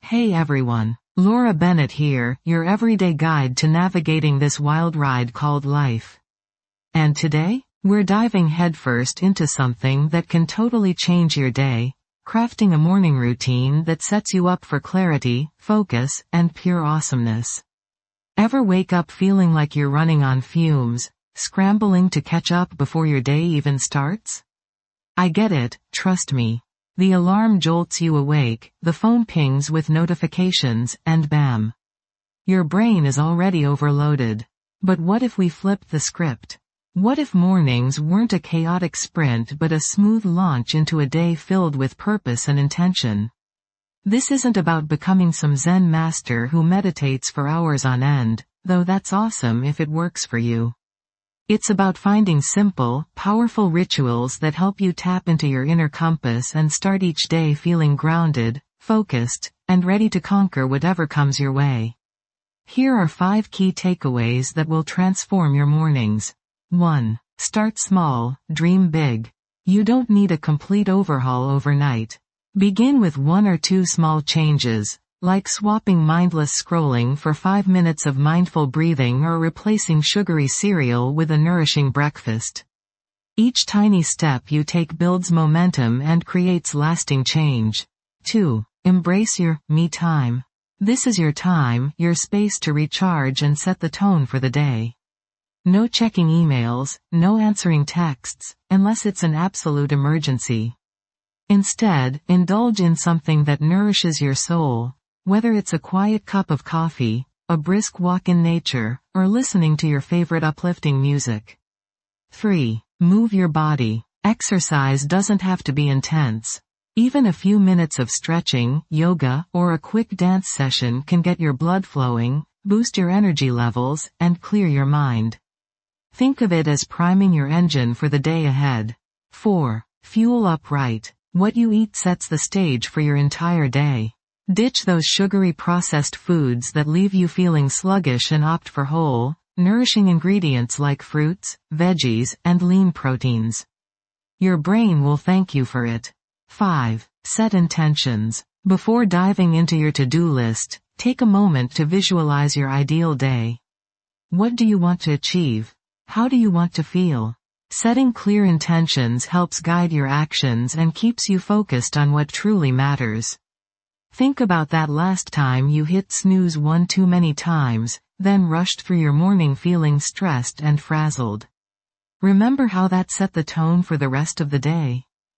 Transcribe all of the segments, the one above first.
Hey everyone, Laura Bennett here, your everyday guide to navigating this wild ride called life. And today, we're diving headfirst into something that can totally change your day, crafting a morning routine that sets you up for clarity, focus, and pure awesomeness. Ever wake up feeling like you're running on fumes, scrambling to catch up before your day even starts? I get it, trust me. The alarm jolts you awake, the phone pings with notifications, and bam. Your brain is already overloaded. But what if we flipped the script? What if mornings weren't a chaotic sprint but a smooth launch into a day filled with purpose and intention? This isn't about becoming some Zen master who meditates for hours on end, though that's awesome if it works for you. It's about finding simple, powerful rituals that help you tap into your inner compass and start each day feeling grounded, focused, and ready to conquer whatever comes your way. Here are 5 key takeaways that will transform your mornings. 1. Start small, dream big. You don't need a complete overhaul overnight. Begin with 1 or 2 small changes, like swapping mindless scrolling for 5 minutes of mindful breathing or replacing sugary cereal with a nourishing breakfast. Each tiny step you take builds momentum and creates lasting change. 2. Embrace your me time. This is your time, your space to recharge and set the tone for the day. No checking emails, no answering texts, unless it's an absolute emergency. Instead, indulge in something that nourishes your soul. Whether it's a quiet cup of coffee, a brisk walk in nature, or listening to your favorite uplifting music. 3. Move your body. Exercise doesn't have to be intense. Even a few minutes of stretching, yoga, or a quick dance session can get your blood flowing, boost your energy levels, and clear your mind. Think of it as priming your engine for the day ahead. 4. Fuel up right. What you eat sets the stage for your entire day. Ditch those sugary processed foods that leave you feeling sluggish and opt for whole, nourishing ingredients like fruits, veggies, and lean proteins. Your brain will thank you for it. 5. Set intentions. Before diving into your to-do list, take a moment to visualize your ideal day. What do you want to achieve? How do you want to feel? Setting clear intentions helps guide your actions and keeps you focused on what truly matters. Think about that last time you hit snooze one too many times, then rushed through your morning feeling stressed and frazzled. Remember how that set the tone for the rest of the day?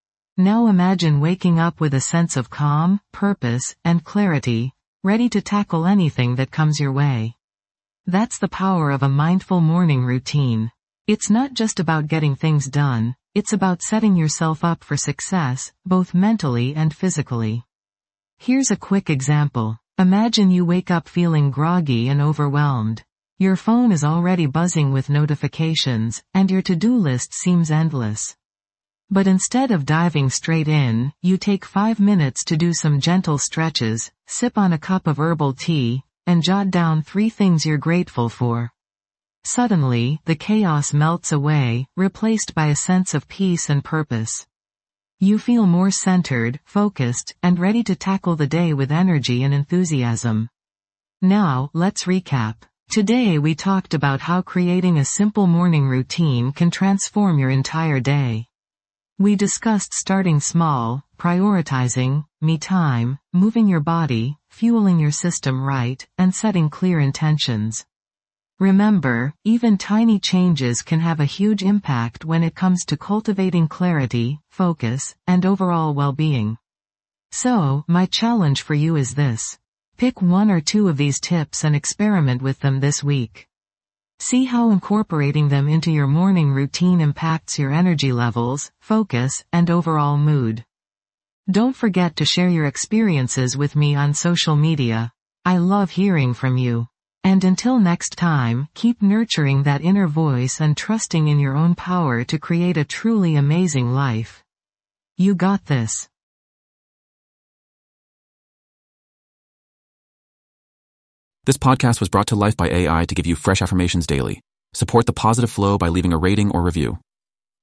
Now imagine waking up with a sense of calm, purpose, and clarity, ready to tackle anything that comes your way. That's the power of a mindful morning routine. It's not just about getting things done, it's about setting yourself up for success, both mentally and physically. Here's a quick example. Imagine you wake up feeling groggy and overwhelmed. Your phone is already buzzing with notifications, and your to-do list seems endless. But instead of diving straight in, you take 5 minutes to do some gentle stretches, sip on a cup of herbal tea, and jot down 3 things you're grateful for. Suddenly, the chaos melts away, replaced by a sense of peace and purpose. You feel more centered, focused, and ready to tackle the day with energy and enthusiasm. Now, let's recap. Today we talked about how creating a simple morning routine can transform your entire day. We discussed starting small, prioritizing me time, moving your body, fueling your system right, and setting clear intentions. Remember, even tiny changes can have a huge impact when it comes to cultivating clarity, focus, and overall well-being. So, my challenge for you is this. Pick 1 or 2 of these tips and experiment with them this week. See how incorporating them into your morning routine impacts your energy levels, focus, and overall mood. Don't forget to share your experiences with me on social media. I love hearing from you. And until next time, keep nurturing that inner voice and trusting in your own power to create a truly amazing life. You got this. This podcast was brought to life by AI to give you fresh affirmations daily. Support the positive flow by leaving a rating or review.